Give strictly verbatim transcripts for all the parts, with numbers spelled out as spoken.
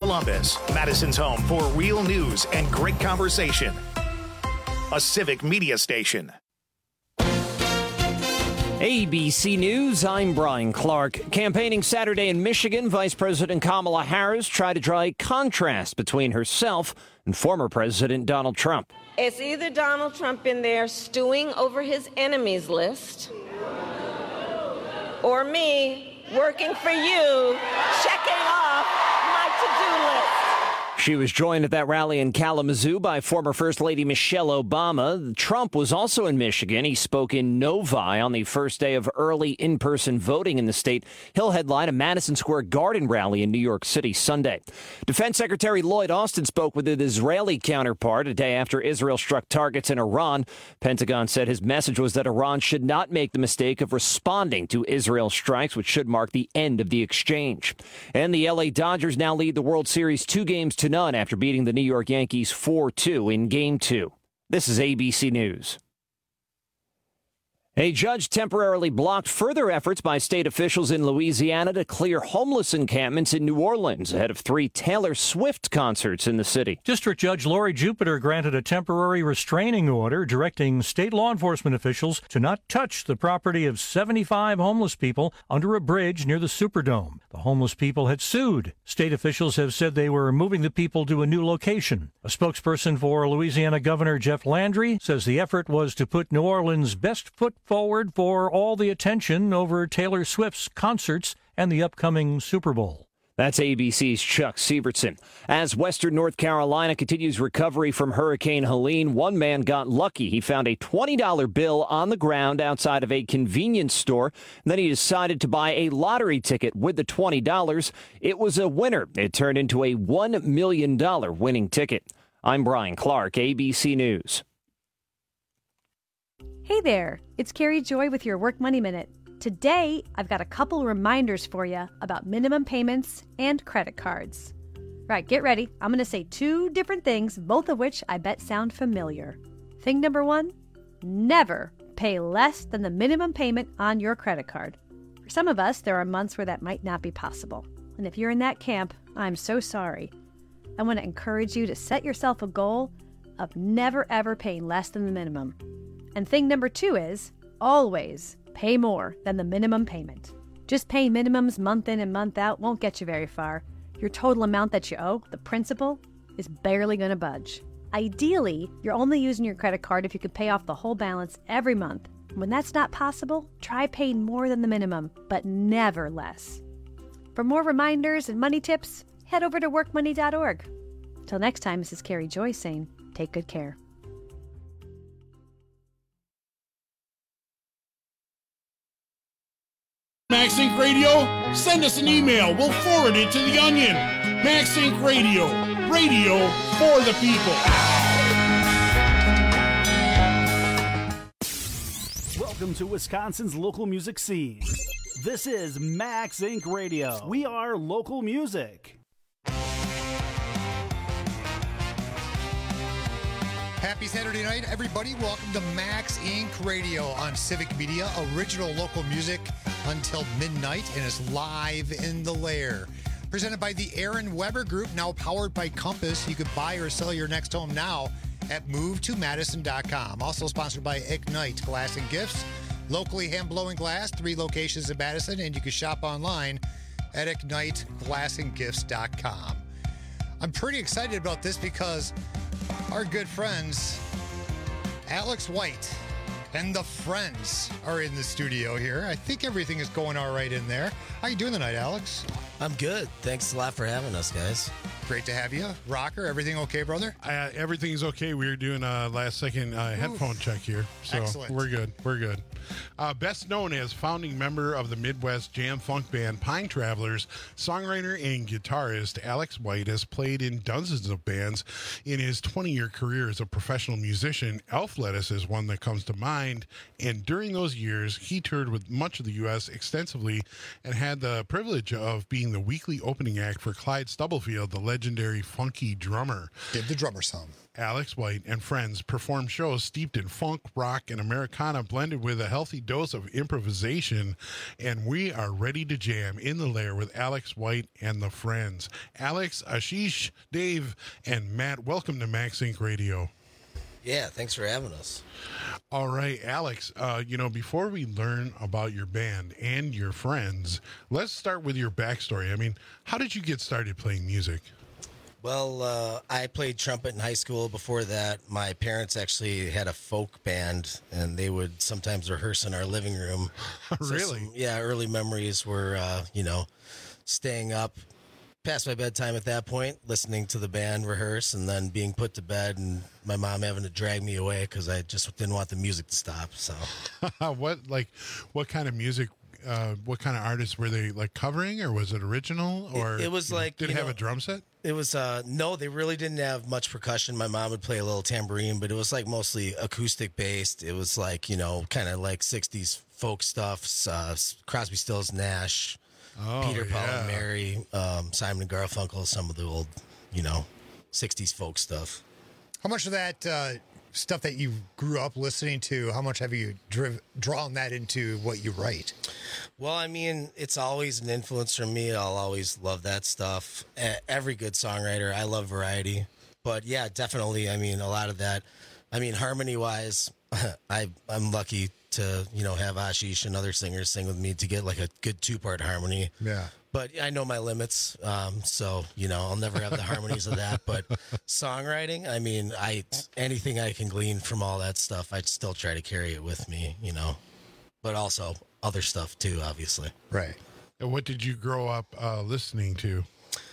Columbus, Madison's home for real news and great conversation. A civic media station. A B C News, I'm Brian Clark. Campaigning Saturday in Michigan, Vice President Kamala Harris tried to draw a contrast between herself and former President Donald Trump. It's either Donald Trump in there stewing over his enemies list, or me working for you, checking off my to-do list. She was joined at that rally in Kalamazoo by former First Lady Michelle Obama. Trump was also in Michigan. He spoke in Novi on the first day of early in-person voting in the state. He'll headline a Madison Square Garden rally in New York City Sunday. Defense Secretary Lloyd Austin spoke with his Israeli counterpart a day after Israel struck targets in Iran. Pentagon said his message was that Iran should not make the mistake of responding to Israel strikes, which should mark the end of the exchange. And the L A Dodgers now lead the World Series two games to none after beating the New York Yankees four two in Game two. This is A B C News. A judge temporarily blocked further efforts by state officials in Louisiana to clear homeless encampments in New Orleans ahead of three Taylor Swift concerts in the city. District Judge Lori Jupiter granted a temporary restraining order directing state law enforcement officials to not touch the property of seventy-five homeless people under a bridge near the Superdome. The homeless people had sued. State officials have said they were moving the people to a new location. A spokesperson for Louisiana Governor Jeff Landry says the effort was to put New Orleans' best foot forward for all the attention over Taylor Swift's concerts and the upcoming Super Bowl. That's A B C's Chuck Sievertson. As Western North Carolina continues recovery from Hurricane Helene, one man got lucky. He found a twenty dollar bill on the ground outside of a convenience store. Then he decided to buy a lottery ticket with the twenty dollars. It was a winner. It turned into a one million dollars winning ticket. I'm Brian Clark, A B C News. Hey there, it's Carrie Joy with your Work Money Minute. Today, I've got a couple reminders for you about minimum payments and credit cards. Right, get ready. I'm going to say two different things, both of which I bet sound familiar. Thing number one, never pay less than the minimum payment on your credit card. For some of us, there are months where that might not be possible. And if you're in that camp, I'm so sorry. I want to encourage you to set yourself a goal of never ever paying less than the minimum. And thing number two is always pay more than the minimum payment. Just paying minimums month in and month out won't get you very far. Your total amount that you owe, the principal, is barely going to budge. Ideally, you're only using your credit card if you could pay off the whole balance every month. When that's not possible, try paying more than the minimum, but never less. For more reminders and money tips, head over to work money dot org. Till next time, this is Carrie Joy saying, take good care. MaxInc Radio, send us an email. We'll forward it to the Onion. MaxInc Radio, radio for the people. Welcome to Wisconsin's local music scene. This is MaxInc Radio. We are local music. Happy Saturday night, everybody. Welcome to MaxInc Radio on Civic Media, original local music until midnight, and it's live in the lair. Presented by the Aaron Weber Group, now powered by Compass. You could buy or sell your next home now at move to madison dot com. Also sponsored by Ignite Glass and Gifts, locally hand-blowing glass, three locations in Madison, and you can shop online at ignite glass and gifts dot com. I'm pretty excited about this because our good friends, Alex White and the Friends, are in the studio here. I think everything is going all right in there. How you doing tonight, Alex? I'm good. Thanks a lot for having us, guys. Great to have you. Rocker, everything okay, brother? Uh, everything's okay. We were doing a last second uh, headphone check here. So Excellent. We're good. We're good. Uh, best known as founding member of the Midwest Jam Funk band Pine Travelers, songwriter and guitarist Alex White has played in dozens of bands in his twenty-year career as a professional musician. Elf Lettuce is one that comes to mind, and during those years, he toured with much of the U S extensively and had the privilege of being the weekly opening act for Clyde Stubblefield, the legendary legendary funky drummer. Did the drummer some. Alex White and friends perform shows steeped in funk, rock, and Americana blended with a healthy dose of improvisation. And we are ready to jam in the lair with Alex White and the friends. Alex, Ashish, Dave, and Matt, welcome to Max Inc Radio. Yeah, thanks for having us. All right, Alex, uh, you know, before we learn about your band and your friends, let's start with your backstory. I mean, how did you get started playing music? Well, uh, I played trumpet in high school. Before that, my parents actually had a folk band, and they would sometimes rehearse in our living room. Really? So some, yeah, early memories were, uh, you know, staying up past my bedtime at that point, listening to the band rehearse, and then being put to bed, and my mom having to drag me away because I just didn't want the music to stop. So, what like, what kind of music? Uh, what kind of artists were they like covering, or was it original? Or it, it was like did it you have know, a drum set? It was uh no, they really didn't have much percussion. My mom would play a little tambourine, but it was like mostly acoustic based. It was like, you know, kind of like sixties folk stuff, uh, Crosby, Stills, Nash, oh, Peter, Paul, yeah. and Mary, um, Simon and Garfunkel, some of the old, you know, sixties folk stuff. How much of that uh, stuff that you grew up listening to, how much have you driv- drawn that into what you write? Well, I mean, it's always an influence for me. I'll always love that stuff. E- Every good songwriter, I love variety. But yeah, definitely, I mean, a lot of that. I mean, harmony-wise, I, I'm lucky to, you know, have Ashish and other singers sing with me to get like a good two-part harmony. Yeah. But I know my limits, um, so, you know, I'll never have the harmonies of that. But songwriting, I mean, I anything I can glean from all that stuff, I'd still try to carry it with me, you know. But also other stuff, too, obviously. Right. And what did you grow up uh, listening to?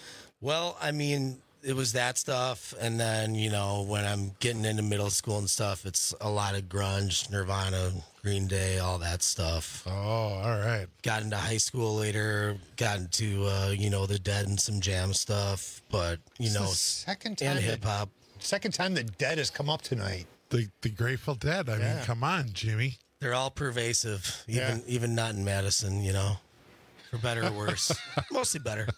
Well, I mean, it was that stuff. And then, you know, when I'm getting into middle school and stuff, it's a lot of grunge, Nirvana, Green Day, all that stuff. Oh, all right. Got into high school later, got into, uh, you know, the Dead and some jam stuff. But, you It's know, the second time and that- hip hop. Second time the Dead has come up tonight. The the Grateful Dead. I Yeah. mean, come on, Jimmy. They're all pervasive, even Yeah. even not in Madison, you know, for better or worse. Mostly better,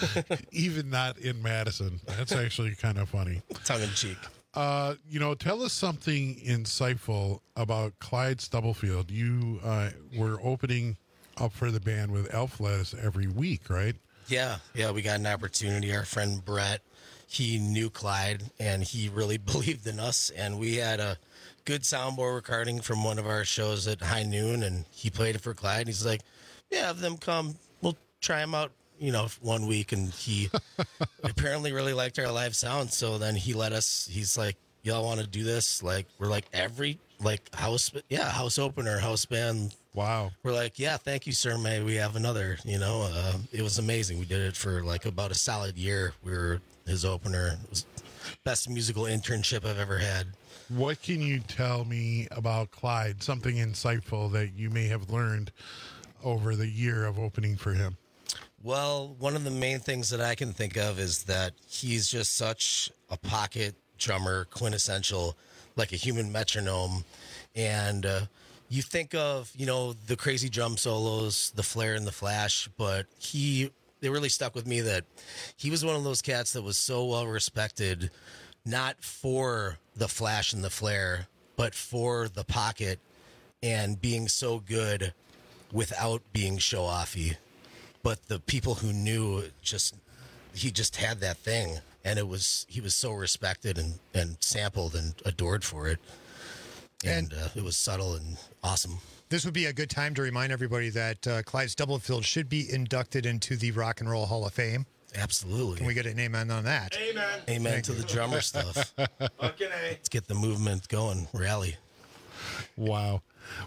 Even not in Madison. That's actually kind of funny. tongue in cheek. Uh, you know, tell us something insightful about Clyde Stubblefield. You uh, were opening up for the band with Elf Lettuce every week, right? Yeah, yeah, we got an opportunity. Our friend Brett, he knew Clyde, and he really believed in us. And we had a good soundboard recording from one of our shows at High Noon, and he played it for Clyde. He's like, "Yeah, have them come. We'll try them out." You know, one week, and he apparently really liked our live sound. So then he let us. He's like, "Y'all want to do this?" Like, we're like every like house, yeah, house opener, house band. Wow. We're like, "Yeah, thank you, sir. May we have another?" You know, uh, it was amazing. We did it for like about a solid year. We were his opener. It was best musical internship I've ever had. What can you tell me about Clyde? Something insightful that you may have learned over the year of opening for him. Well, one of the main things that I can think of is that he's just such a pocket drummer, quintessential, like a human metronome. And uh, you think of, you know, the crazy drum solos, the flare and the flash, but he, they really stuck with me that he was one of those cats that was so well respected, not for the flash and the flare, but for the pocket and being so good without being show-offy. But the people who knew, just he just had that thing, and it was he was so respected and, and sampled and adored for it, and, and uh, it was subtle and awesome. This would be a good time to remind everybody that uh, Clyde Stubblefield should be inducted into the Rock and Roll Hall of Fame. Absolutely. Can we get an amen on that? Amen. Amen Thank to you. the drummer stuff. Fucking A. Let's get the movement going. Rally. Wow.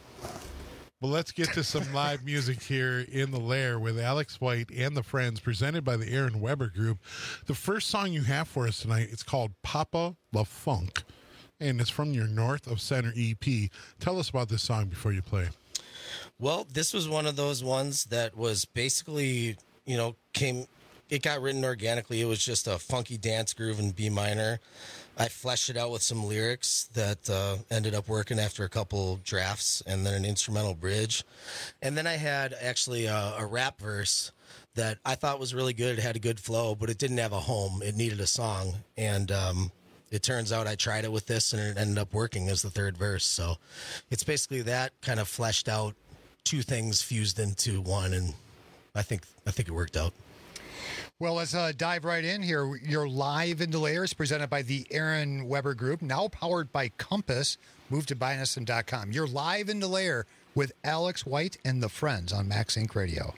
Well, let's get to some live music here in the lair with Alex White and the Friends, presented by the Aaron Weber Group. The first song you have for us tonight, it's called Papa La Funk, and it's from your North of Center E P. Tell us about this song before you play. Well, this was one of those ones that was basically, you know, came, it got written organically. It was just a funky dance groove in B minor. I fleshed it out with some lyrics that uh, ended up working after a couple drafts, and then an instrumental bridge. And then I had actually a, a rap verse that I thought was really good. It had a good flow, but it didn't have a home. It needed a song. And um, it turns out I tried it with this, and it ended up working as the third verse. So it's basically that kind of fleshed out, two things fused into one, and I think I think it worked out. Well, let's uh, dive right in here. Your Live into Layer is presented by the Aaron Weber Group, now powered by Compass. Move to buy us dot com. You're Live into Layer with Alex White and the Friends on Max Inc Radio.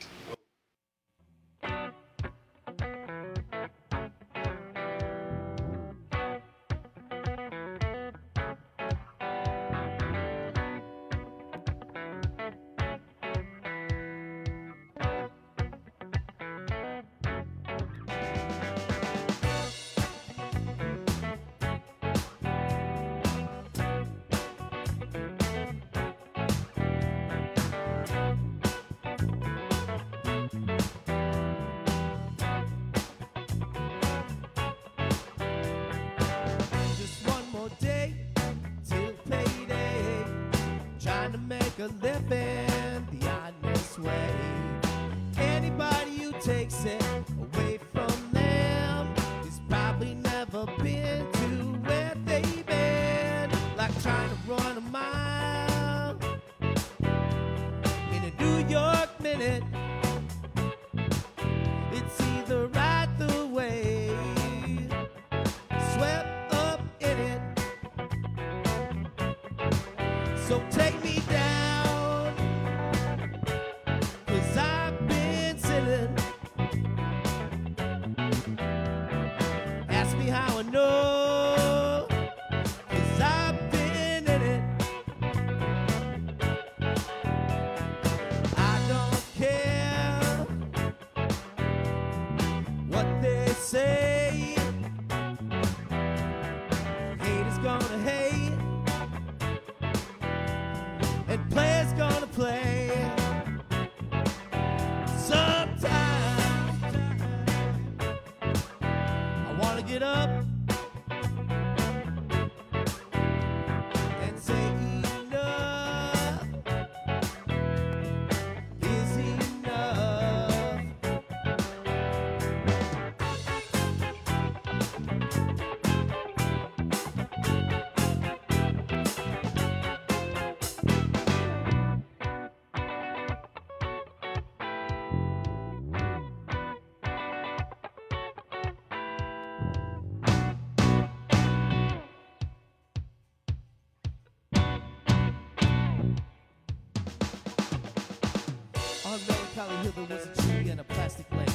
There was a tree and a plastic lake,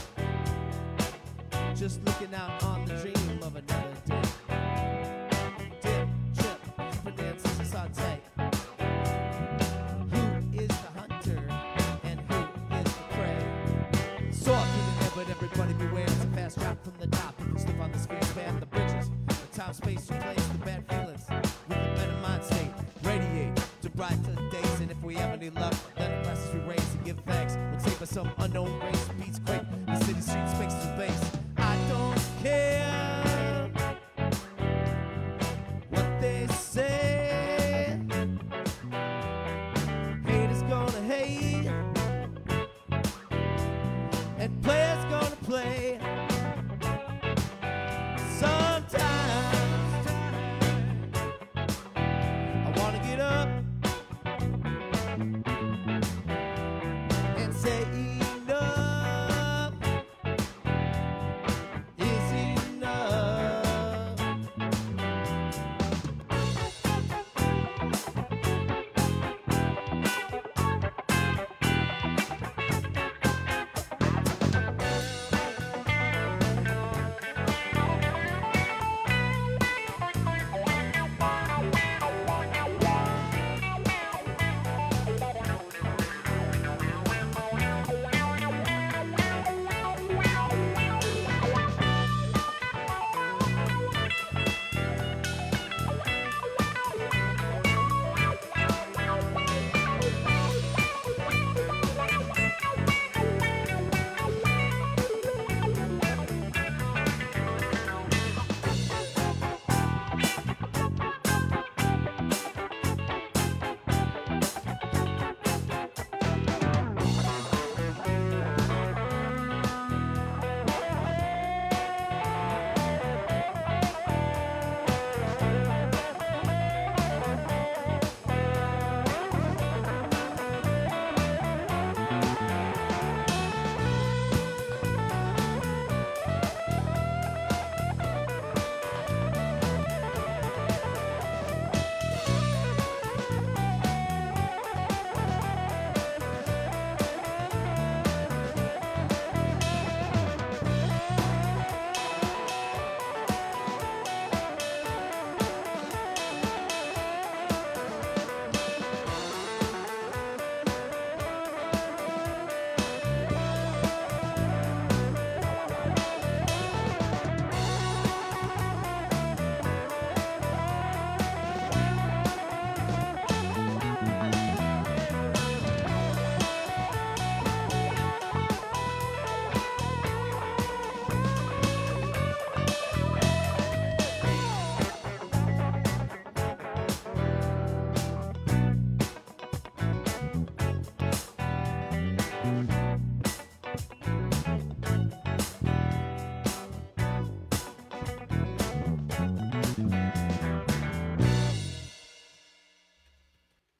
just looking out on the dream of another day. Dip, chip, Fernandez and saute. Who is the hunter and who is the prey? Soft in the air, but everybody beware. It's a fast drop from the top. If you slip on the screen, span the bridges. The time, space, replace the bad feelings with a better mind state. Radiate to brighter days, and if we have any luck, then the glasses we raise and give thanks. But some unknown race beats quick. The city streets makes the face. I don't care what they say. Haters gonna hate, and players gonna play. Sometimes I wanna get up and say enough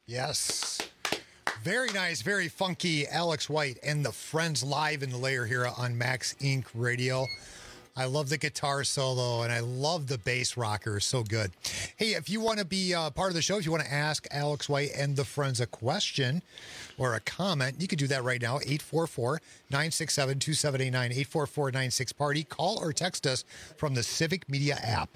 Yes. Very nice, very funky Alex White and the Friends live in the layer here on Max Incorporated. Radio. I love the guitar solo, and I love the bass rocker. So good. Hey, if you want to be uh, part of the show, if you want to ask Alex White and the Friends a question or a comment, you can do that right now. eight four four, nine six seven, two seven eight nine, eight four four nine six party. Call or text us from the Civic Media app.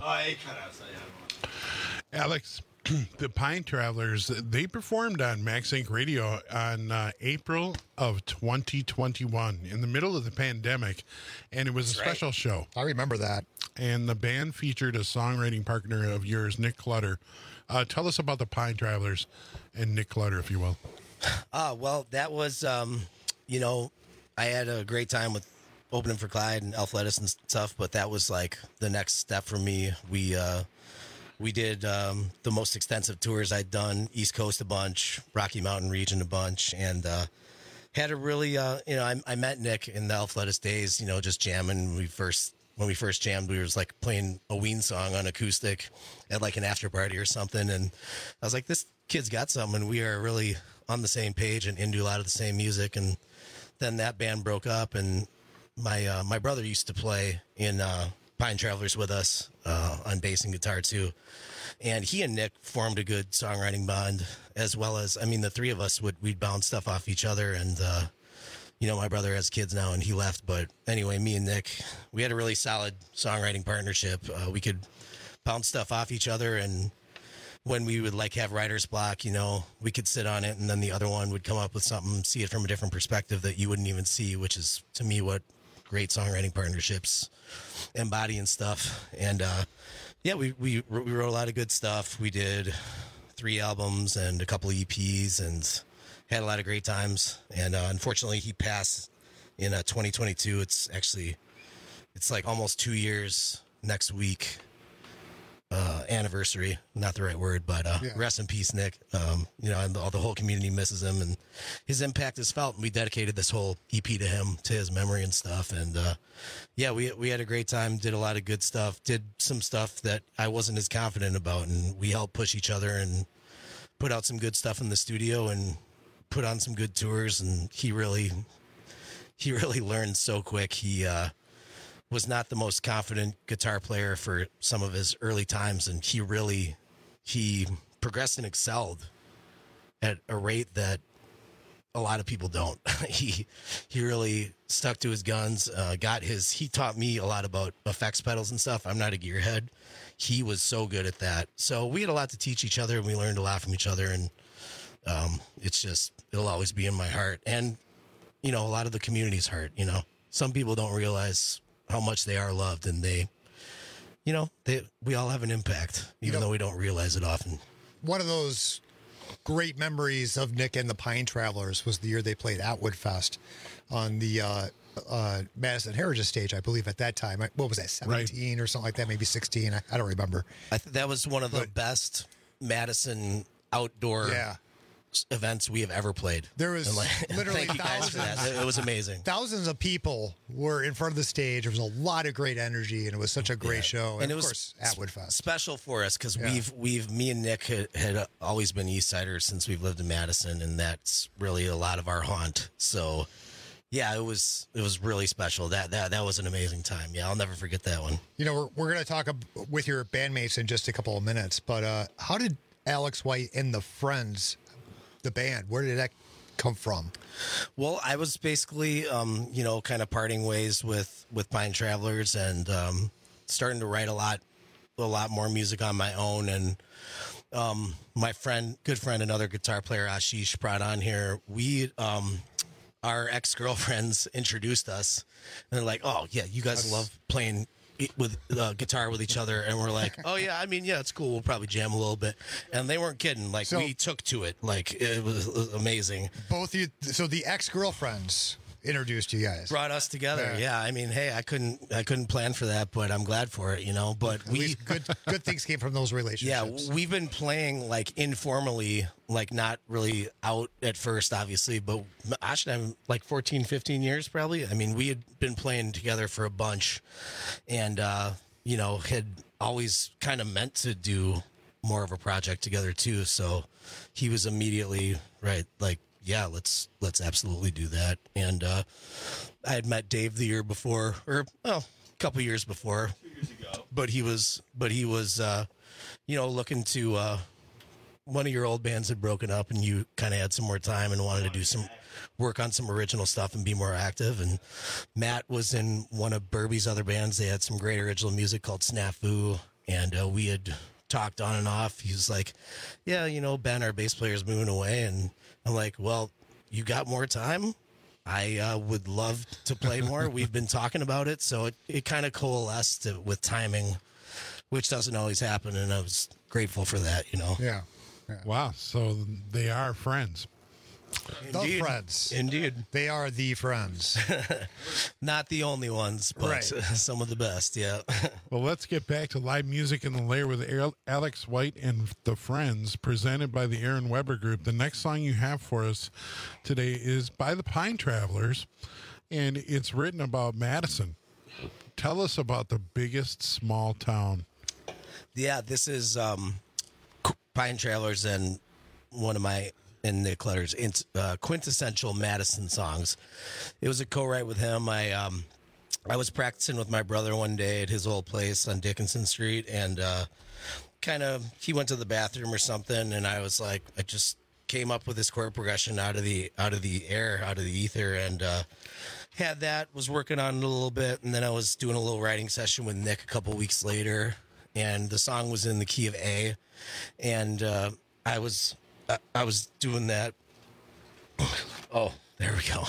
Alex, the Pine Travelers, they performed on Max Inc Radio on uh, April of twenty twenty-one in the middle of the pandemic, and it was That's a special right. show. I remember that. And the band featured a songwriting partner of yours, Nick Clutter. Uh, tell us about the Pine Travelers and Nick Clutter, if you will. Uh, well, that was, um, you know, I had a great time with opening for Clyde and Elf Lettuce and stuff, but that was like the next step for me. We, uh, We did um, the most extensive tours I'd done, East Coast a bunch, Rocky Mountain region a bunch, and uh, had a really, uh, you know, I, I met Nick in the Elf Lettuce days, you know, just jamming. We first, when we first jammed, we was like playing a Ween song on acoustic at like an after party or something, and I was like, this kid's got something, and we are really on the same page and into a lot of the same music. And then that band broke up, and my uh, my brother used to play in uh, Pine Travelers with us uh, on bass and guitar too. And he and Nick formed a good songwriting bond, as well as, I mean, the three of us would, we'd bounce stuff off each other. And, uh, you know, my brother has kids now and he left, but anyway, me and Nick, we had a really solid songwriting partnership. Uh, we could bounce stuff off each other. And when we would like have writer's block, you know, we could sit on it and then the other one would come up with something, see it from a different perspective that you wouldn't even see, which is to me what great songwriting partnerships embody and stuff. And, uh, yeah, we, we we wrote a lot of good stuff. We did three albums and a couple of E Ps and had a lot of great times. And uh, unfortunately, he passed in uh, twenty twenty-two. It's actually, it's like almost two years next week. Uh, anniversary, not the right word, but uh, yeah. Rest in peace, Nick. Um, you know, and the, the whole community misses him, and his impact is felt. And we dedicated this whole E P to him, to his memory and stuff. And uh, yeah, we we had a great time. Did a lot of good stuff. Did some stuff that I wasn't as confident about, and we helped push each other and put out some good stuff in the studio and put on some good tours. And he really, he really learned so quick. He. Uh, was not the most confident guitar player for some of his early times, and he really he progressed and excelled at a rate that a lot of people don't. he he really stuck to his guns, uh, got his he taught me a lot about effects pedals and stuff. I'm not a gearhead. He was so good at that. So we had a lot to teach each other, and we learned a lot from each other, and um, it's just it'll always be in my heart. And you know, a lot of the community's heart, you know. Some people don't realize how much they are loved, and they, you know, they, we all have an impact, even you know, though we don't realize it often. One of those great memories of Nick and the Pine Travelers was the year they played at Woodfest on the uh, uh, Madison Heritage stage, I believe at that time. What was that, seventeen right. or something like that, maybe sixteen? I, I don't remember. I think that was one of the but, best Madison outdoor yeah. events we have ever played. There was like, literally thank you guys for that. It was amazing. Thousands of people were in front of the stage. There was a lot of great energy, and it was such a great yeah. show. And, and it of was course, at Woodfest. Special for us because yeah. we've we've me and Nick had, had always been East Siders since we've lived in Madison, and that's really a lot of our haunt. So yeah, it was it was really special. That that that was an amazing time. Yeah, I'll never forget that one. You know, we're we're gonna talk with your bandmates in just a couple of minutes, but uh, how did Alex White and the Friends, the band, where did that come from? Well, I was basically, um, you know, kind of parting ways with, with Pine Travelers and um, starting to write a lot, a lot more music on my own. And um, my friend, good friend, another guitar player, Ashish, brought on here. We, um, our ex-girlfriends introduced us, and they're like, "Oh yeah, you guys That's... love playing with uh, guitar with each other," and we're like, "Oh yeah, I mean, yeah, it's cool. We'll probably jam a little bit." And they weren't kidding. Like so, we took to it. Like it was, it was amazing. Both you, so the ex-girlfriends introduced you guys, brought us together. Yeah. yeah, I mean, hey, I couldn't, I couldn't plan for that, but I'm glad for it, you know. But At we least good, good things came from those relationships. Yeah, we've been playing like informally, like not really out at first, obviously, but Ash and I, like fourteen, fifteen years probably. I mean, we had been playing together for a bunch, and uh, you know, had always kind of meant to do more of a project together too. So he was immediately right, like, yeah, let's let's absolutely do that. And uh, I had met Dave the year before, or well, a couple years before, Two years ago. but he was but he was uh, you know, looking to uh, one of your old bands had broken up, and you kind of had some more time and wanted to do some work on some original stuff and be more active. And Matt was in one of Burby's other bands. They had some great original music called Snafu, and uh, we had talked on and off. He was like, yeah, you know, Ben, our bass player, is moving away. And I'm like, well, you got more time? I uh, would love to play more. We've been talking about it. So it, it kind of coalesced to, with timing, which doesn't always happen. And I was grateful for that, you know? Yeah. yeah. Wow. So they are friends. The friends. Indeed. They are the friends. Not the only ones, but Right. some of the best, yeah. Well, let's get back to live music in the lair with Al- Alex White and the Friends, presented by the Aaron Weber Group. The next song you have for us today is by the Pine Travelers, and it's written about Madison. Tell us about the biggest small town. Yeah, this is um, Pine Travelers and one of my, and Nick Clutter's uh, quintessential Madison songs. It was a co-write with him. I um, I was practicing with my brother one day at his old place on Dickinson Street, and uh, kind of he went to the bathroom or something, and I was like, I just came up with this chord progression out of the out of the air, out of the ether, and uh, had that. Was working on it a little bit, and then I was doing a little writing session with Nick a couple weeks later, and the song was in the key of A, and uh, I was. I, I was doing that. Oh, there we go.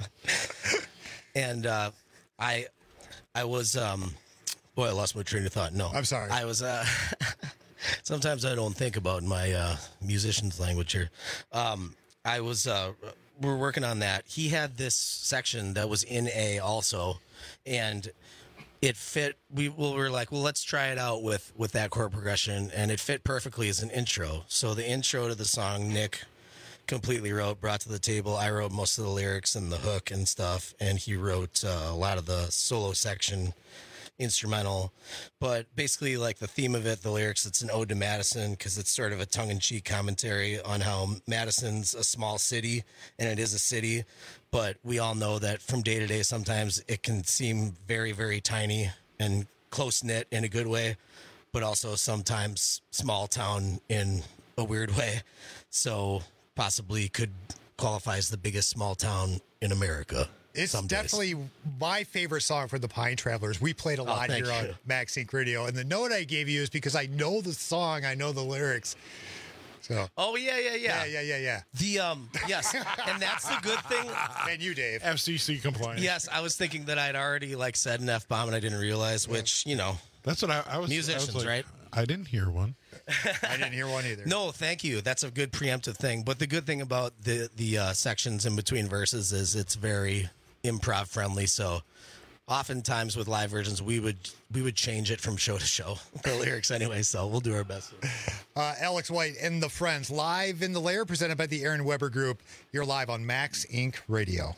and uh, I, I was, um, boy, I lost my train of thought. No, I'm sorry. I was. Uh, sometimes I don't think about my uh, musician's language here. Um, I was. Uh, we're working on that. He had this section that was in A also, and it fit. We, well, we were like, well, let's try it out with, with that chord progression, and it fit perfectly as an intro. So the intro to the song, Nick completely wrote, brought to the table. I wrote most of the lyrics and the hook and stuff, and he wrote uh, a lot of the solo section, instrumental. But basically, like the theme of it, the lyrics, it's an ode to Madison, because it's sort of a tongue-in-cheek commentary on how Madison's a small city, and it is a city. But we all know that from day to day, sometimes it can seem very, very tiny and close-knit in a good way, but also sometimes small town in a weird way. So possibly could qualify as the biggest small town in America. It's some days. definitely my favorite song for the Pine Travelers. We played a Oh, lot thank here you. on Max Inc Radio. And the note I gave you is because I know the song, I know the lyrics. So. Oh, yeah, yeah, Yeah, yeah. yeah, yeah, yeah. The, um, yes, and that's the good thing. And you, Dave. F C C compliant. Yes, I was thinking that I'd already, like, said an F-bomb and I didn't realize, which, you know. That's what I, I was. Musicians, I was like, right? I didn't hear one. I didn't hear one either. No, thank you. That's a good preemptive thing. But the good thing about the, the uh, sections in between verses is it's very improv friendly. So oftentimes with live versions, we would we would change it from show to show, the lyrics anyway. So we'll do our best. Uh, Alex White and the Friends, live in the lair, presented by the Aaron Weber Group. You're live on Max Inc Radio.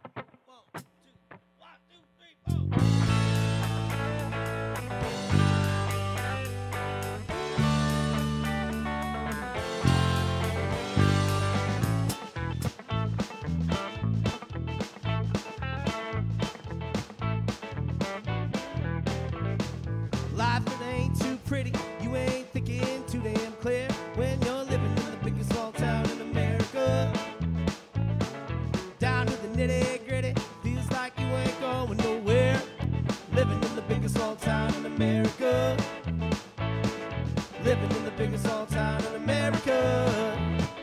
Life it ain't too pretty, you ain't thinking too damn clear when you're living in the biggest small town in America. Down to the nitty gritty, feels like you ain't going nowhere. Living in the biggest small town in America. Living in the biggest small town in America.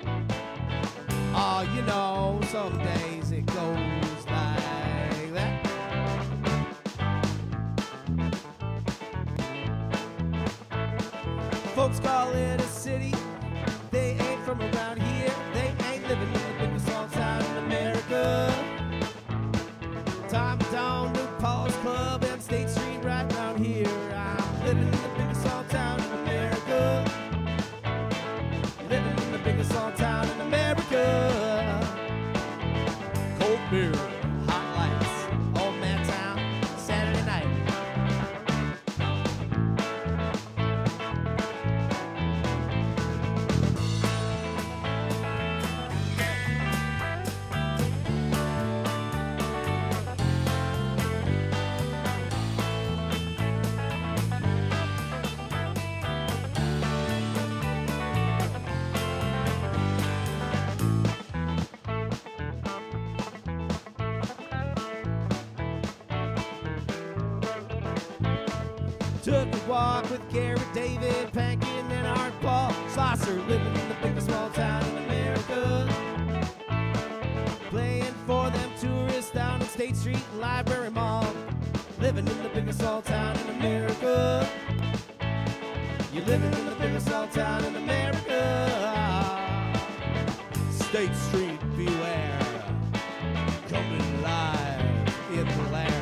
Oh, you know, some days it goes like that. Folks call it a city. They ain't from around here. They ain't living in the biggest small town in America. Time down to Paul's Club and State Street right around here. I'm living in the biggest small town in America. Living in the biggest small town in America. Cold beer, hot lights, old man town, Saturday night. Took a walk with Garrett, David, Pankin, and Art Paul Slosser, living in the biggest small town in America. Playing for them tourists down on State Street and Library Mall. Living in the biggest small town in America. You're living in the biggest small town in America. State Street, beware. Coming live in the lair.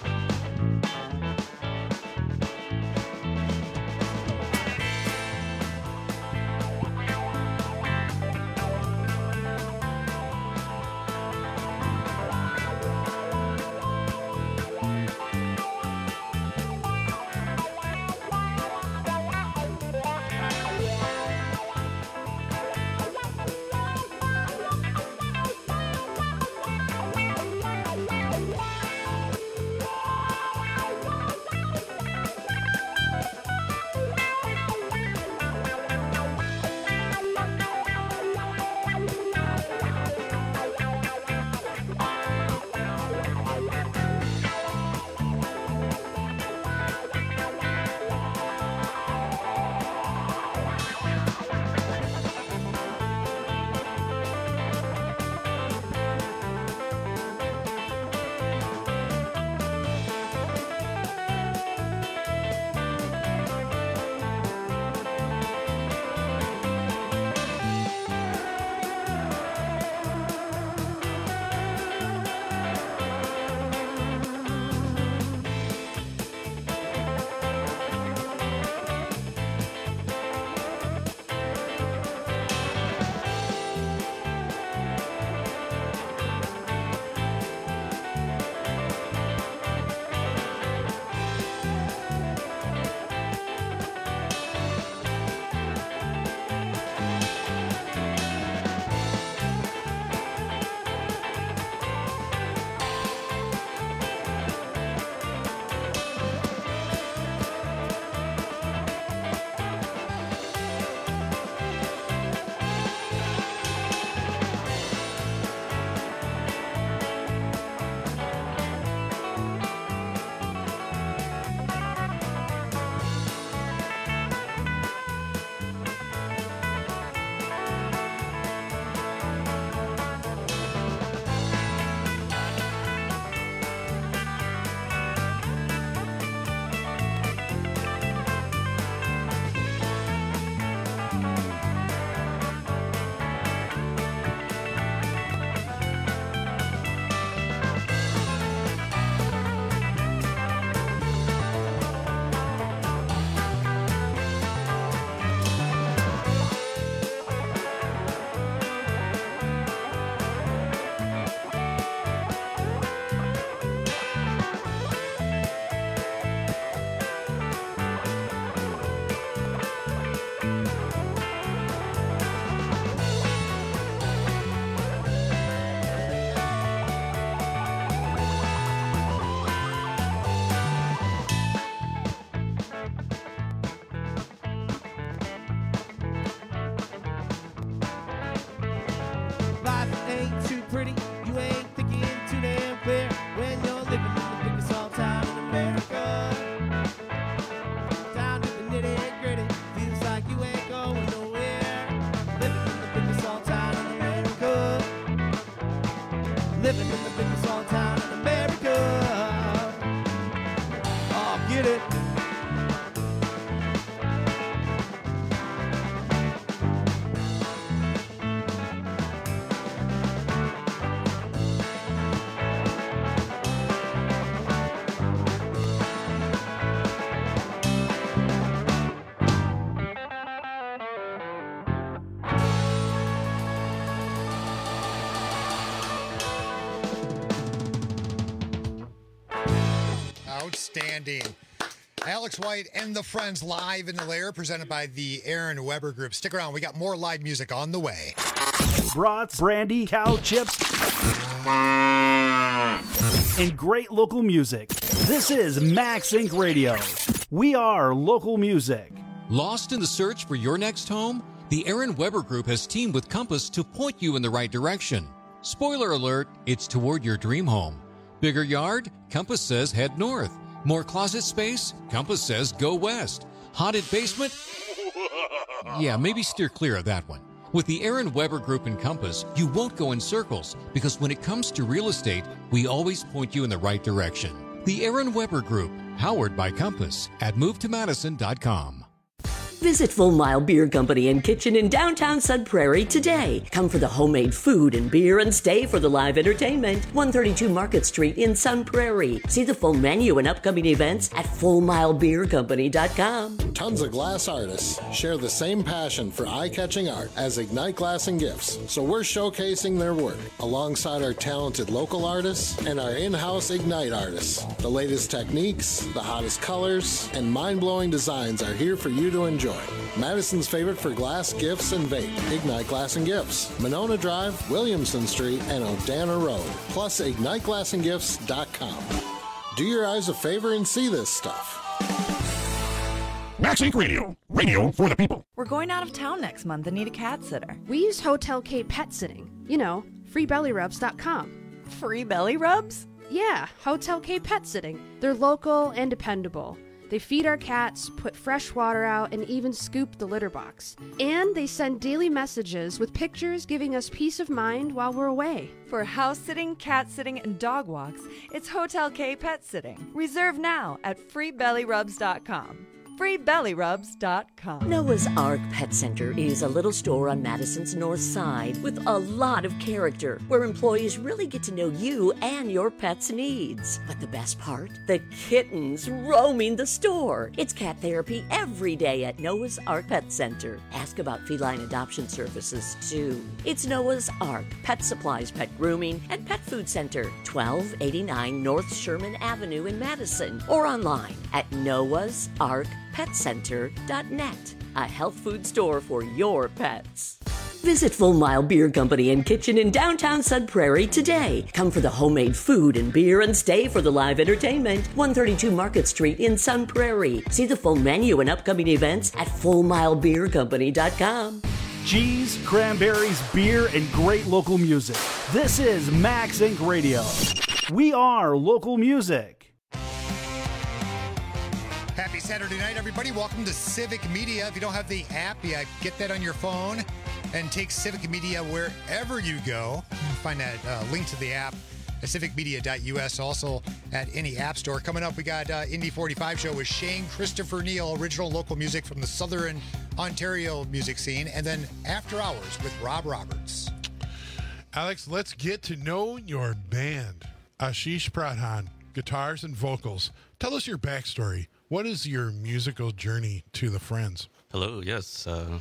living in the biggest small town in America. Oh, get it. Outstanding. Alex White and the Friends live in the Lair, presented by the Aaron Weber Group. Stick around. We got more live music on the way. Brats, brandy, cow chips, and great local music. This is Max Incorporated. Radio. We are local music. Lost in the search for your next home? The Aaron Weber Group has teamed with Compass to point you in the right direction. Spoiler alert, it's toward your dream home. Bigger yard? Compass says head north. More closet space? Compass says go west. Haunted basement? Yeah, maybe steer clear of that one. With the Aaron Weber Group and Compass, you won't go in circles because when it comes to real estate, we always point you in the right direction. The Aaron Weber Group, powered by Compass at move to madison dot com. Visit Full Mile Beer Company and Kitchen in downtown Sun Prairie today. Come for the homemade food and beer and stay for the live entertainment. one thirty-two Market Street in Sun Prairie. See the full menu and upcoming events at full mile beer company dot com. Tons of glass artists share the same passion for eye-catching art as Ignite Glass and Gifts, so we're showcasing their work alongside our talented local artists and our in-house Ignite artists. The latest techniques, the hottest colors, and mind-blowing designs are here for you to enjoy. Madison's favorite for glass, gifts, and vape. Ignite Glass and Gifts. Monona Drive, Williamson Street, and Odana Road. Plus, ignite glass and gifts dot com. Do your eyes a favor and see this stuff. Max Inc Radio. Radio for the people. We're going out of town next month and need a cat sitter. We use Hotel K Pet Sitting. You know, free belly rubs dot com. Free belly rubs? Yeah, Hotel K Pet Sitting. They're local and dependable. They feed our cats, put fresh water out, and even scoop the litter box. And they send daily messages with pictures giving us peace of mind while we're away. For house sitting, cat sitting, and dog walks, it's Hotel K Pet Sitting. Reserve now at free belly rubs dot com. free belly rubs dot com. Noah's Ark Pet Center is a little store on Madison's north side with a lot of character, where employees really get to know you and your pet's needs. But the best part? The kittens roaming the store. It's cat therapy every day at Noah's Ark Pet Center. Ask about feline adoption services, too. It's Noah's Ark Pet Supplies, Pet Grooming, and Pet Food Center, twelve eighty-nine North Sherman Avenue in Madison, or online at noahs ark pet center dot net, a health food store for your pets. Visit Full Mile Beer Company and Kitchen in downtown Sun Prairie today. Come for the homemade food and beer and stay for the live entertainment. one thirty-two Market Street in Sun Prairie. See the full menu and upcoming events at full mile beer company dot com. Cheese, cranberries, beer, and great local music. This is Max Inc Radio. We are local music. Happy Saturday night, everybody. Welcome to Civic Media. If you don't have the app yet, get that on your phone and take Civic Media wherever you go. You can find that uh, link to the app at civic media dot u s, also at any app store. Coming up, we got uh, Indy forty-five show with Shane Christopher Neal, original local music from the Southern Ontario music scene, and then After Hours with Rob Roberts. Alex, let's get to know your band. Ashish Pradhan, guitars and vocals. Tell us your backstory. What is your musical journey to the Friends? Hello, yes. Uh,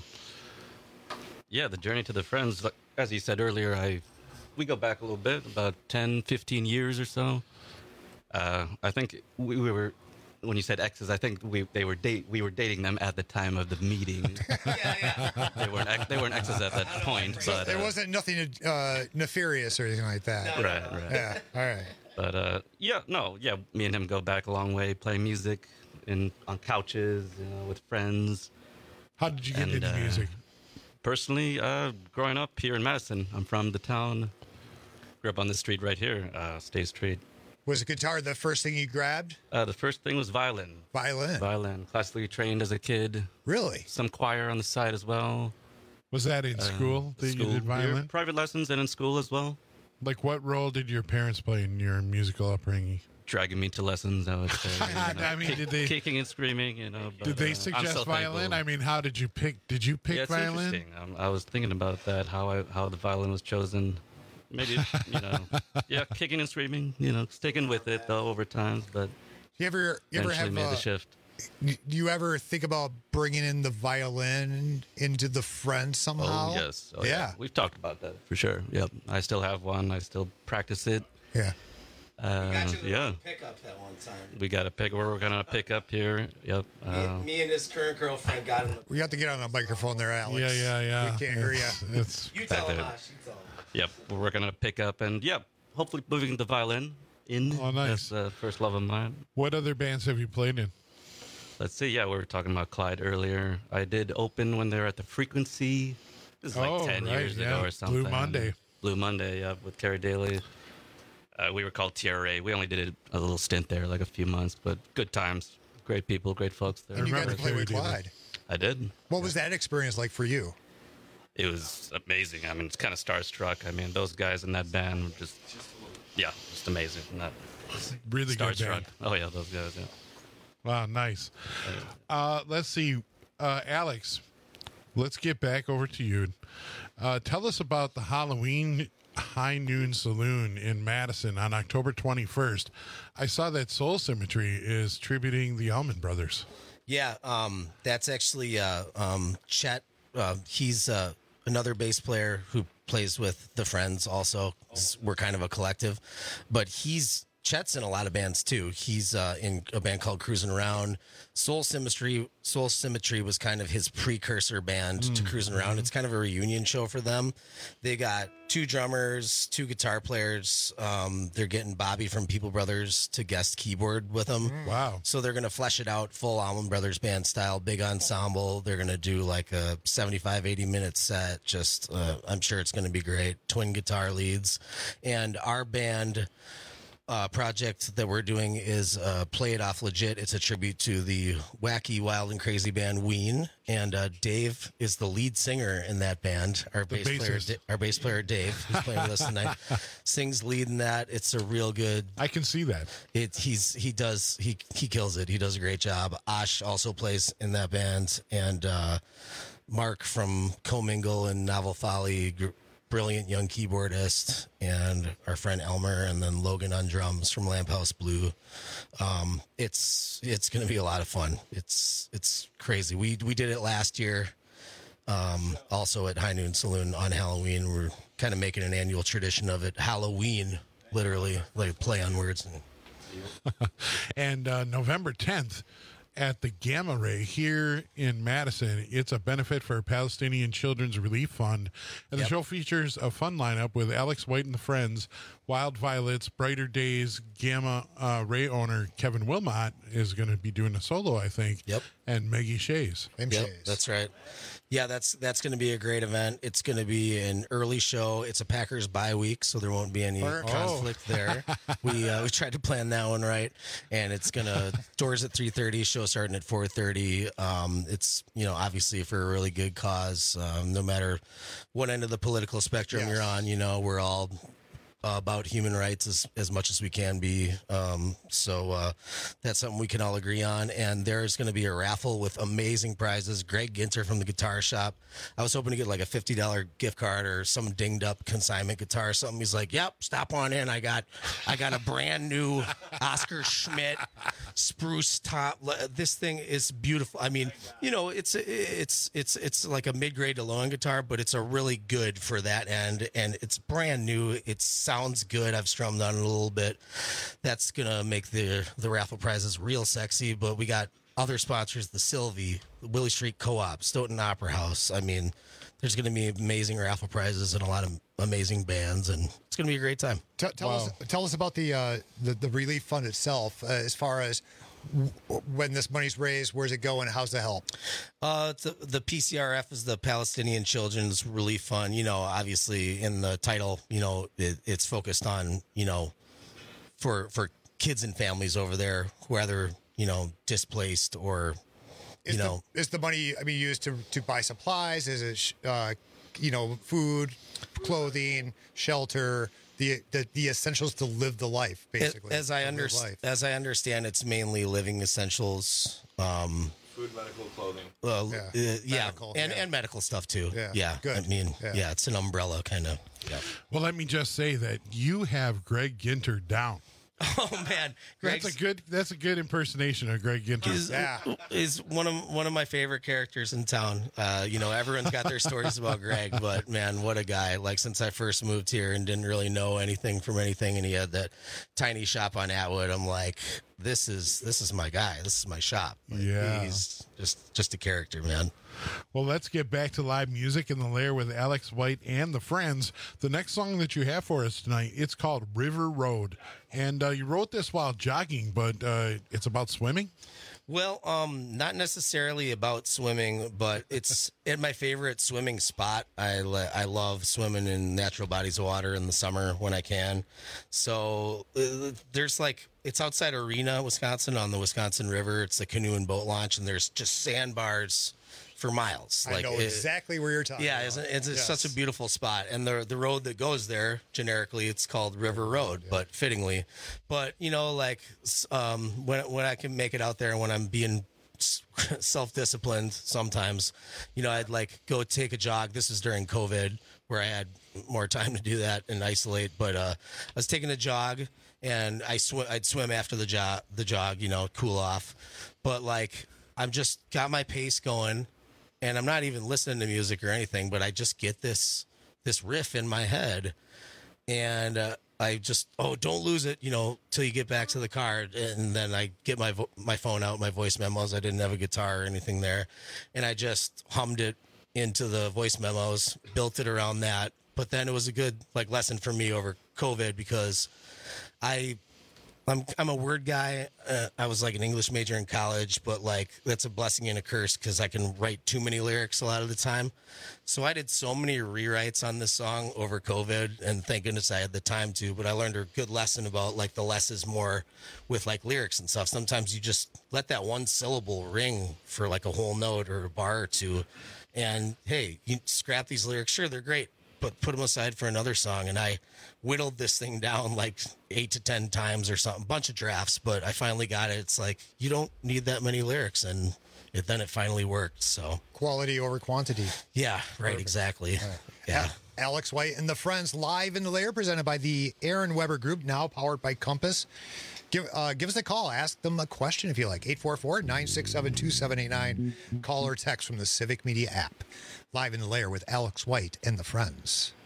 yeah, the journey to the Friends, like, as you said earlier, I we go back a little bit, about ten, fifteen years or so. Uh, I think we, we were, when you said exes, I think we they were date we were dating them at the time of the meeting. yeah, yeah. They weren't ex, they weren't exes at that point, So but there uh, wasn't nothing uh, nefarious or anything like that. right, right. Yeah, all right. But uh, yeah, no, yeah, me and him go back a long way, play music in on couches, you know, with friends. How did you get and, into uh, music? Personally, uh, growing up here in Madison, I'm from the town. Grew up on the street right here, uh, State Street. Was the guitar the first thing you grabbed? Uh, the first thing was violin. Violin? Violin. Classically trained as a kid. Really? Some choir on the side as well. Was that in Uh, school that school. you did violin? Yeah, private lessons and in school as well. Like, what role did your parents play in your musical upbringing? Dragging me to lessons, I would say. You know, I mean, kick- did they kicking and screaming? You know. But, did they uh, I'm suggest so violin? thankful. I mean, how did you pick? Did you pick yeah, it's violin? interesting. Um, I was thinking about that. How I how the violin was chosen. Maybe you know, yeah, kicking and screaming. You know, sticking with it though over time, but You ever, you ever eventually have made uh, the shift. Do you ever think about bringing in the violin into the Friends somehow? Oh yes, oh, yeah. yeah. We've talked about that for sure. Yep, I still have one. I still practice it. Yeah. Uh, yeah. Pick up that one time. We got a pick. We're working on a pickup here. Yep. Uh, Me, me and his current girlfriend got him. We have to get on the microphone there, Alex. Yeah, yeah, yeah. We can't hear you. It's- it's- You back tell him, there. Ash. You tell him. Yep, we're working on a pickup, and yep, hopefully moving the violin in. Oh, nice. That's the first love of mine. What other bands have you played in? Let's see. Yeah, we were talking about Clyde earlier. I did open when they were at the Frequency. This is like Oh, ten right, years yeah. ago or something. Blue Monday. Blue Monday, yeah, with Carrie Daly. Uh, we were called T R A. We only did a little stint there, like a few months, but good times. Great people, great folks there. And you got to play with Clyde. I did. What was that experience like for you? It was amazing. I mean, it's kind of starstruck. I mean, those guys in that band were just, yeah, just amazing. Not really good starstruck. band. Oh yeah, those guys. Yeah. Wow, nice. Uh, let's see, uh, Alex. Let's get back over to you. Uh, tell us about the Halloween High Noon Saloon in Madison on October twenty-first. I saw that Soul Symmetry is tributing the Allman Brothers. Yeah, um, that's actually uh, um, Chet. Uh, he's uh, another bass player who plays with the Friends also. We're kind of a collective. But he's Chet's in a lot of bands too. He's uh, in a band called Cruising Around. Soul Symmetry Soul Symmetry was kind of his precursor band mm. to Cruising Around. It's kind of a reunion show for them. They got two drummers, two guitar players. Um, they're getting Bobby from People Brothers to guest keyboard with them. Wow. So they're going to flesh it out full Allman Brothers band style, big ensemble. They're going to do like a seventy-five, eighty minute set. Just, uh, I'm sure it's going to be great. Twin guitar leads. And our band... Uh, project that we're doing is uh, Play It Off Legit. It's a tribute to the wacky, wild, and crazy band Ween, and uh, Dave is the lead singer in that band. Our The bass player, bassist. Da- our bass player Dave, who's playing with us tonight, sings lead in that. It's a real good. I can see that. It he's he does he he kills it. He does a great job. Ash also plays in that band, and uh, Mark from Commingle and Novel Folly. Gr- Brilliant young keyboardist, and our friend Elmer, and then Logan on drums from Lamp House Blue. Um, it's it's going to be a lot of fun. It's it's crazy. We we did it last year, um, also at High Noon Saloon on Halloween. We're kind of making an annual tradition of it. Halloween, literally, like play on words. And, and uh, November tenth at the Gamma Ray here in Madison. It's a benefit for Palestinian Children's Relief Fund. And Yep. the show features a fun lineup with Alex White and the Friends, Wild Violets, Brighter Days, Gamma uh, Ray owner Kevin Wilmot is going to be doing a solo, I think. Yep. And Maggie Shays. Yep, that's right. Yeah, that's that's going to be a great event. It's going to be an early show. It's a Packers bye week, so there won't be any Oh. conflict there. We uh, we tried to plan that one right, and it's going to doors at three thirty, show starting at four thirty. Um, it's you know obviously for a really good cause. Um, no matter what end of the political spectrum Yes. you're on, you know we're all uh, about human rights as, as much as we can be. Um, so uh, that's something we can all agree on. And there's going to be a raffle with amazing prizes. Greg Ginter from the Guitar Shop. I was hoping to get like a fifty dollars gift card or some dinged up consignment guitar or something. He's like, yep, stop on in. I got, I got a brand new Oscar Schmidt spruce top. This thing is beautiful. I mean, you know, it's, it's, it's, it's like a mid-grade to low-end guitar, but it's a really good for that end. And it's brand new. It sounds good. I've strummed on it a little bit. That's going to make the, the raffle prizes real sexy, but we got other sponsors, the Sylvie, the Willie Street Co-op, Stoughton Opera House. I mean, there's going to be amazing raffle prizes and a lot of amazing bands, and it's going to be a great time. T- tell us, tell us about the uh, the, the relief fund itself, uh, as far as w- when this money's raised, where's it going? How's the help? Uh, it's the, the P C R F is the Palestinian Children's Relief Fund. You know, obviously in the title, you know, it, it's focused on, you know, for for kids and families over there, whether you know displaced or. Is You know, the, is the money, I mean, used to, to buy supplies? Is it, sh- uh, you know, food, clothing, shelter, the, the the essentials to live the life, basically? as I To live understand, life. as I understand, it's mainly living essentials. Um, Food, medical, clothing. Well, Yeah. uh, yeah, Medical, and yeah. and medical stuff too. Yeah, yeah. good. I mean, Yeah. yeah, it's an umbrella kind of. Yeah. Well, let me just say that you have Greg Ginter down. Oh man, Greg's, That's a good. That's a good impersonation of Greg Ginter. is, is one of one of my favorite characters in town. Uh, you know, everyone's got their stories about Greg, but man, what a guy! Like since I first moved here and didn't really know anything from anything, and he had that tiny shop on Atwood. I'm like, this is this is my guy. This is my shop. Like, Yeah. he's just just a character, man. Well, let's get back to live music in the Lair with Alex White and the Friends. The next song that you have for us tonight, it's called River Road. And uh, you wrote this while jogging, but uh, it's about swimming? Well, um, not necessarily about swimming, but it's at my favorite swimming spot. I le- I love swimming in natural bodies of water in the summer when I can. So uh, there's like it's outside Arena, Wisconsin, on the Wisconsin River. It's the canoe and boat launch, and there's just sandbars for miles. I like, know it- exactly where you're talking Yeah, about. it's, it's, it's Yes. such a beautiful spot, and the the road that goes there generically it's called River Road, but fittingly, but you know, like s- um, when when I can make it out there, and when I'm being self disciplined, sometimes, you know, I'd like go take a jog. This is during COVID, where I had more time to do that and isolate. But uh, I was taking a jog, and I swim. I'd swim after the jog, the jog, you know, cool off. But like, I'm just got my pace going. And I'm not even listening to music or anything, but I just get this this riff in my head, and uh, I just oh don't lose it, you know, till you get back to the car, and then I get my vo- my phone out, my voice memos. I didn't have a guitar or anything there, and I just hummed it into the voice memos, built it around that. But then it was a good like lesson for me over COVID because I. I'm I'm a word guy. Uh, I was like an English major in college, but like that's a blessing and a curse because I can write too many lyrics a lot of the time. So I did so many rewrites on this song over COVID, and thank goodness I had the time to. But I learned a good lesson about like the less is more with like lyrics and stuff. Sometimes you just let that one syllable ring for like a whole note or a bar or two, and hey, you scrap these lyrics. Sure, they're great, but put them aside for another song. And I whittled this thing down like eight to ten times or something, bunch of drafts, but I finally got it. It's like, you don't need that many lyrics. And it, then it finally worked. So Quality over quantity. yeah, right. Perfect. Exactly. Yeah. Alex White and the Friends live in the lair, presented by the Aaron Weber Group, now powered by Compass. Give uh, give us a call. Ask them a question if you like. eight four four, nine six seven, two seven eight nine. Call or text from the Civic Media app. Live in the lair with Alex White and the Friends.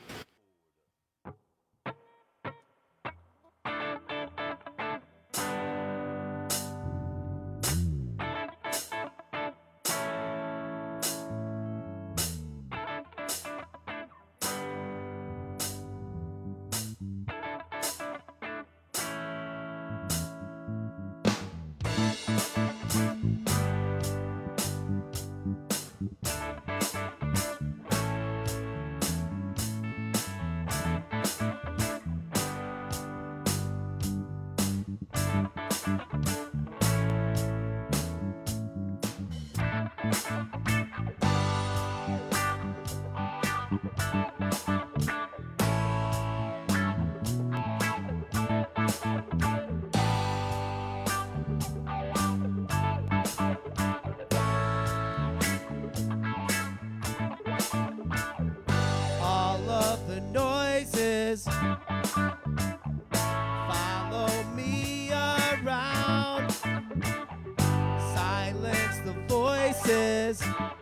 All of the noises follow me around. Silence the voices.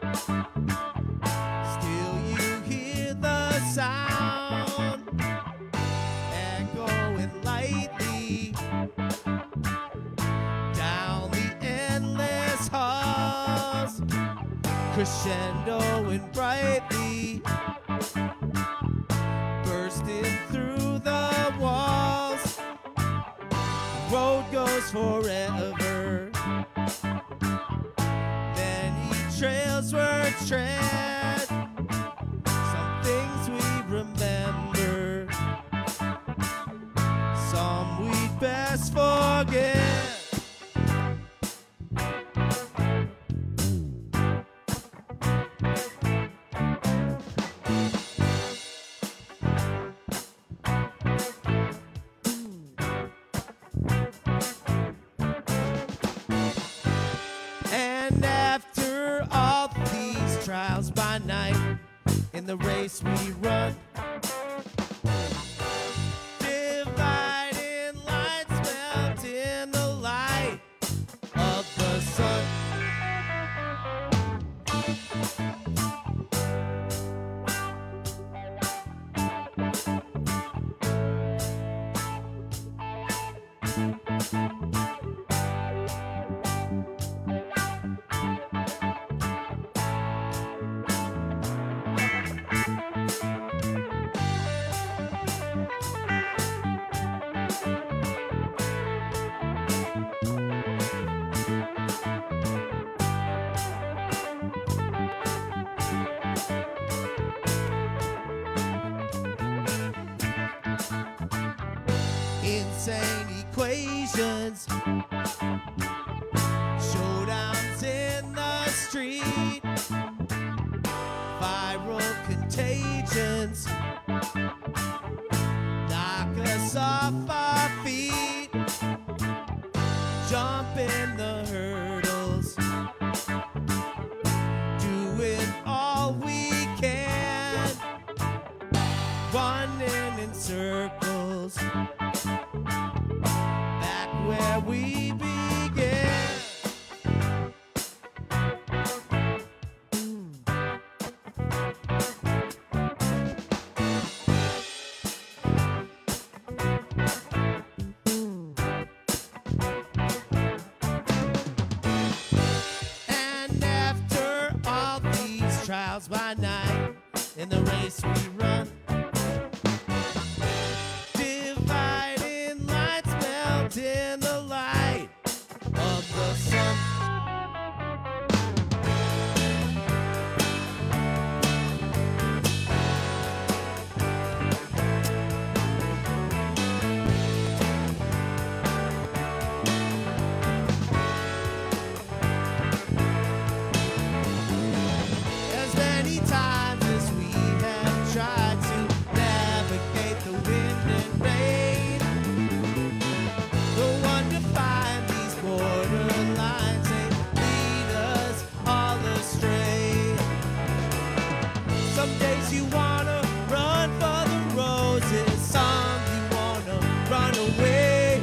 Still you hear the sound echoing lightly down the endless halls, crescendoing brightly, bursting through the walls. Road goes forever. Many trails were tread. Some things we remember. Some we'd best forget. And after all these trials by night, in the race we run, dividing lines melt in the light of the sun. insane equations. Showdowns in the street, viral contagions knock us off our feet, jumping the hurdles, doing all we can, running in circles, back where we began. And after all these trials by night, in the race we run, dividing lights melt in the light of the sun. As many times as we have tried to navigate the wind and rain, the one to find these borderlines ain't lead us all astray. Some days you wanna run for the roses, some you wanna run away.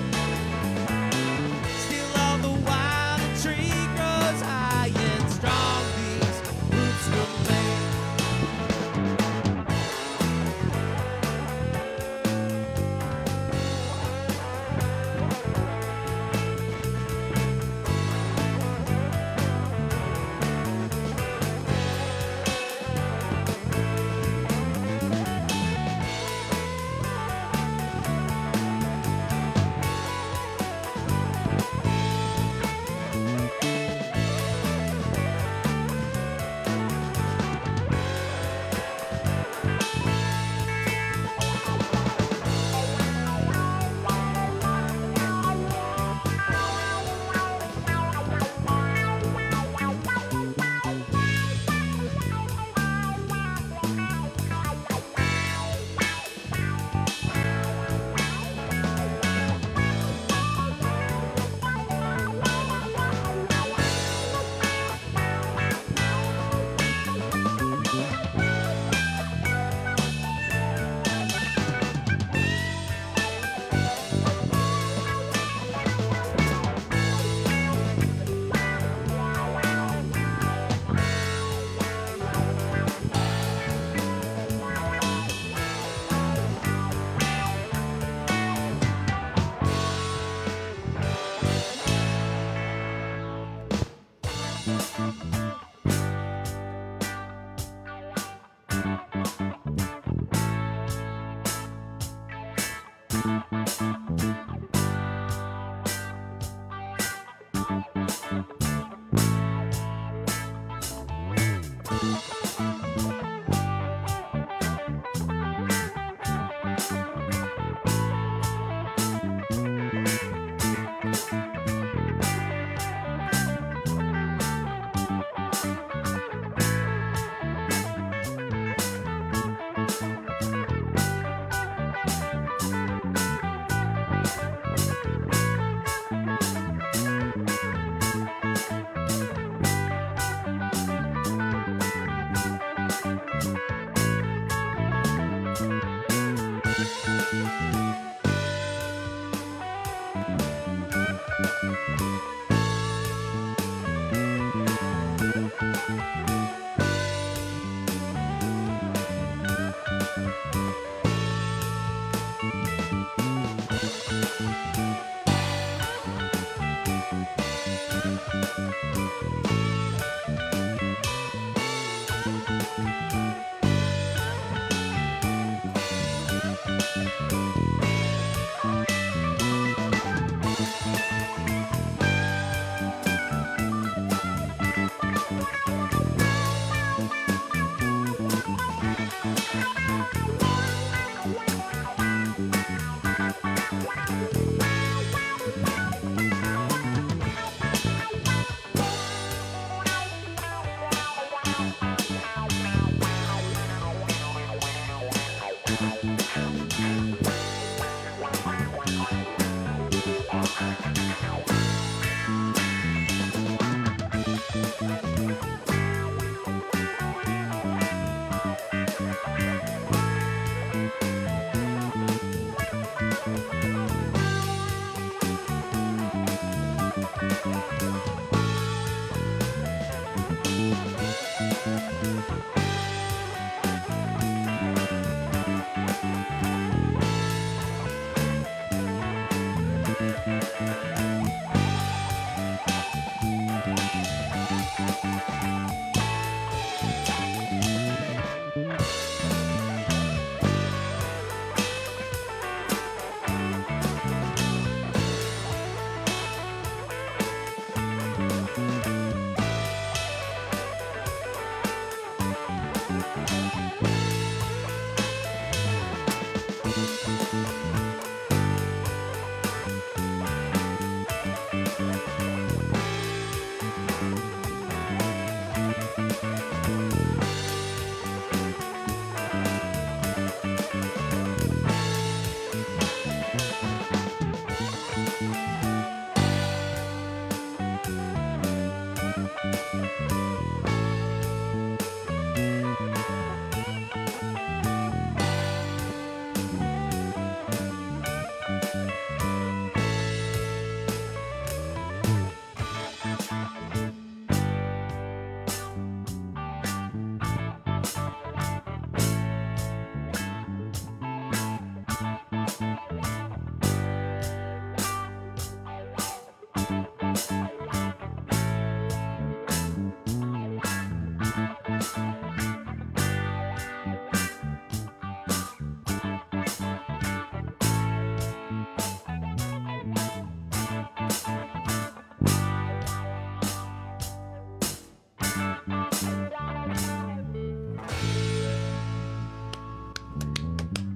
Still all the while the tree grows high and strong, these roots remain.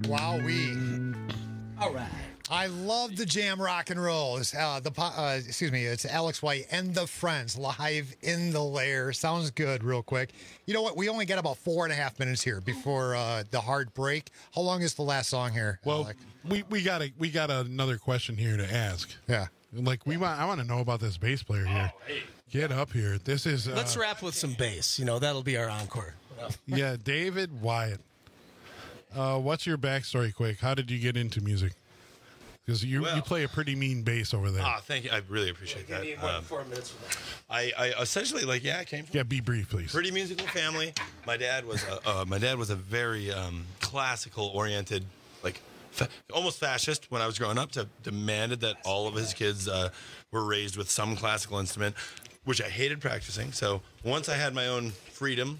Wowee. All right. I love the jam rock and roll. It's, uh, the po- uh, excuse me, it's Alex White and the Friends live in the lair. Sounds good, real quick. You know what? We only got about four and a half minutes here before uh, the hard break. How long is the last song here? Well, Alec? we we got a we got another question here to ask. Yeah, like we want. I want to know about this bass player here. Oh, hey. Get up here. This is. Uh, Let's wrap with some bass. You know, that'll be our encore. Yeah, David Wyatt. Uh, what's your backstory, quick? How did you get into music? Because you Well- you play a pretty mean bass over there. Ah, thank you. I really appreciate Give that. me one, Um, four minutes for that. I, I essentially like yeah, I came from Yeah, be brief, please. pretty musical family. My dad was a, uh, my dad was a very um, classical oriented, like fa- almost fascist when I was growing up. To demanded that all of his kids uh, were raised with some classical instrument, which I hated practicing. So once I had my own freedom,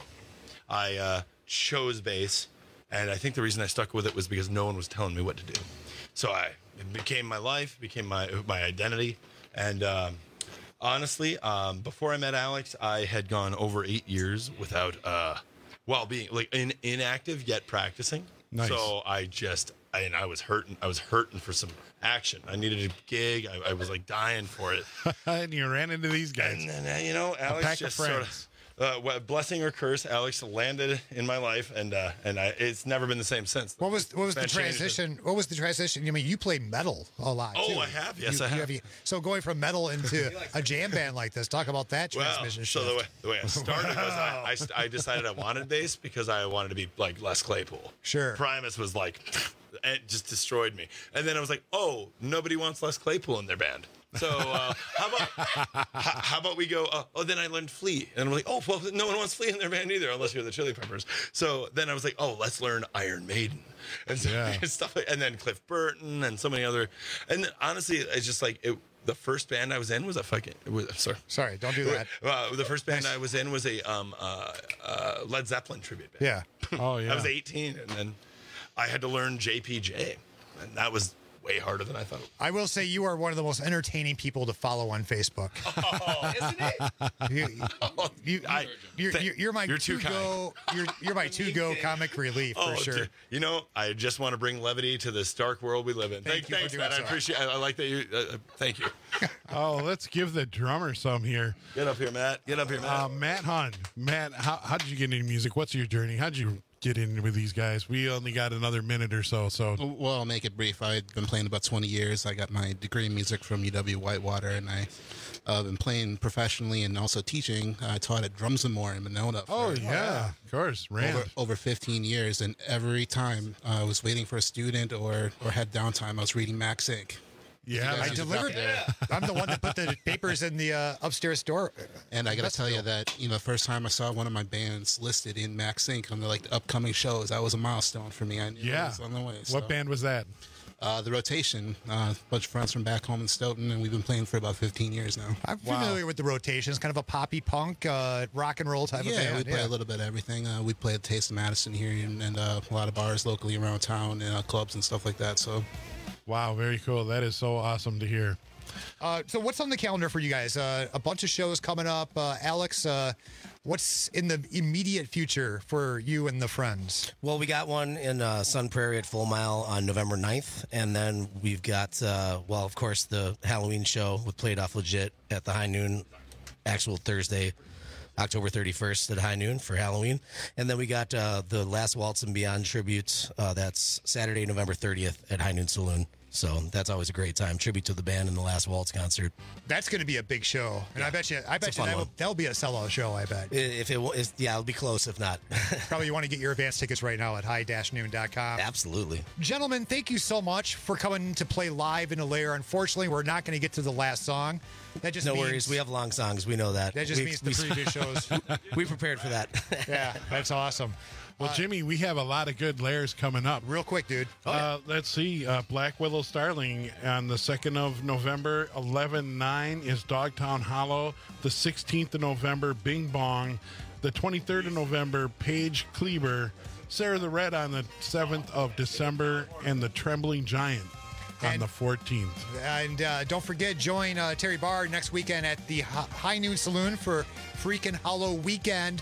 I uh, chose bass, and I think the reason I stuck with it was because no one was telling me what to do. So I it became my life, became my my identity, and um, honestly, um, before I met Alex, I had gone over eight years without, uh, well, being like in, inactive yet practicing. Nice. So I just, I, and I was hurting. I was hurting for some action. I needed a gig. I, I was like dying for it. And you ran into these guys. And then, uh, you know, A Alex pack of just sort friends. of, uh, what- blessing or curse, Alex landed in my life, and uh, and I, it's never been the same since. What was what was the That changed it. transition? What was the transition? I mean, you play metal a lot. Oh, too. I have. Yes, You- I you have. So going from metal into a jam band like this, talk about that Well, transmission so shift. the way, the way I started was I, I, st- I decided I wanted bass because I wanted to be like Les Claypool. Sure. Primus was like, it just destroyed me. And then I was like, oh, nobody wants Les Claypool in their band. So uh, how about how, how about we go? Uh, oh, then I learned Flea, and I'm like, oh, well, no one wants Flea in their band either, unless you're the Chili Peppers. So then I was like, oh, let's learn Iron Maiden, and so, Yeah. stuff like, and then Cliff Burton, and so many other. And then, honestly, it's just like it. The first band I was in was a fucking. It was, sorry, Sorry, don't do that. Uh, the first band I was in was a um, uh, uh, Led Zeppelin tribute band. Yeah. Oh yeah. I was eighteen, and then I had to learn J P J, and that was way harder than I thought. I will say you are one of the most entertaining people to follow on Facebook. Oh, isn't it? You, you, I- you're, you're, you're my You're too to go. You're, you're my to go comic relief Oh, for sure. dude, you know, I just want to bring levity to this dark world we live in. Thank you for thanks, doing man. I so. appreciate. I, I like that you. Uh, uh, thank you. Oh, let's give the drummer some here. Get up here, Matt. Get up here, Matt. Uh, Matt Hunt. Matt, how how did you get into music? What's your journey? How did you get in with these guys? We only got another minute or so. So Well, I'll make it brief. I've been playing about twenty years. I got my degree in music from U W Whitewater, and I uh, been playing professionally and also teaching. I taught at Drums and More in Monona. For, oh yeah, of course, Rand. Over, over fifteen years, and every time I was waiting for a student or or had downtime, I was reading Max Incorporated. Yeah, I guys just delivered. dropped there. I'm the one that put the papers in the uh, upstairs door. And I got That's to tell you cool. that, you know, the first time I saw one of my bands listed in Max Incorporated on the like the upcoming shows, that was a milestone for me. I knew it Yeah. was on the way. What so. band was that? Uh, the Rotation. Uh, a bunch of friends from back home in Stoughton, and we've been playing for about fifteen years now. I'm familiar with the Rotation. It's kind of a poppy punk, uh, rock and roll type yeah, of band. we play a little bit of everything. Uh, we play at Taste of Madison here, and, and uh, a lot of bars locally around town, and uh, clubs and stuff like that. So, Wow, very cool. That is so awesome to hear. Uh, so what's on the calendar for you guys? Uh, a bunch of shows coming up. Uh, Alex, uh, what's in the immediate future for you and the Friends? Well, we got one in uh, Sun Prairie at Full Mile on November ninth. And then we've got, uh, well, of course, the Halloween show with Played Off Legit at the High Noon, actual Thursday, October thirty-first at High Noon for Halloween. And then we got uh, the Last Waltz and Beyond tribute. Uh, that's Saturday, November thirtieth at High Noon Saloon. So that's always a great time. Tribute to the band in the Last Waltz concert. That's going to be a big show, and I bet you, I bet It's a you fun that will, one. that'll be a sellout show. I bet. If it, if, yeah, it'll be close. If not, Probably you want to get your advance tickets right now at high dash noon dot com. Absolutely. Gentlemen, thank you so much for coming to play live in a lair. Unfortunately, we're not going to get to the last song. That just no means, worries. We have long songs. We know that. That just we, means the we- previous shows. we prepared for that. Yeah, that's awesome. Well, Jimmy, we have a lot of good layers coming up. Real quick, dude. Uh, let's see. Uh, Black Willow Starling on the second of November, eleven nine is Dogtown Hollow. The sixteenth of November, Bing Bong. The twenty-third of November, Paige Kleber. Sarah the Red on the seventh of December, and the Trembling Giant on And- the fourteenth. And uh, don't forget, join uh, Terry Barr next weekend at the Hi- High Noon Saloon for Freakin' Hollow Weekend.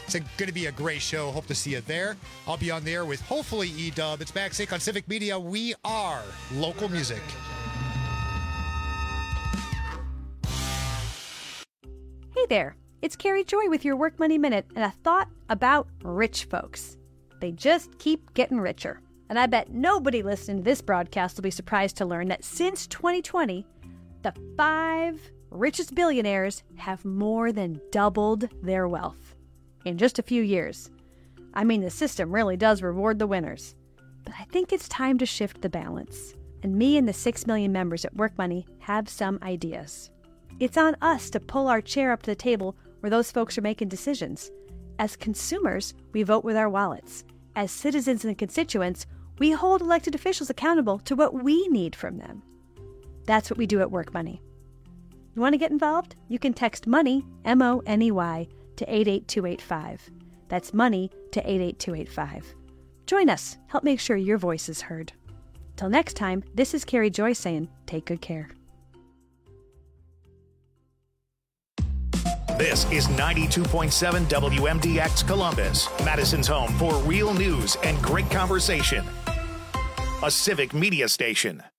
It's going to be a great show. Hope to see you there. I'll be on there with hopefully E-Dub. It's Max Inc on Civic Media. We are local music. Hey there, it's Carrie Joy with your Work Money Minute and a thought about rich folks. They just keep getting richer. And I bet nobody listening to this broadcast will be surprised to learn that since twenty twenty, the five richest billionaires have more than doubled their wealth in just a few years. I mean, the system really does reward the winners. But I think it's time to shift the balance. And me and the six million members at Work Money have some ideas. It's on us to pull our chair up to the table where those folks are making decisions. As consumers, we vote with our wallets. As citizens and constituents, we hold elected officials accountable to what we need from them. That's what we do at Work Money. You want to get involved? You can text MONEY, M O N E Y, to eight eight two eight five. That's MONEY to eight eight two eight five. Join us. Help make sure your voice is heard. Till next time, this is Carrie Joy saying, take good care. This is ninety-two point seven W M D X Columbus, Madison's home for real news and great conversation. A Civic Media Station.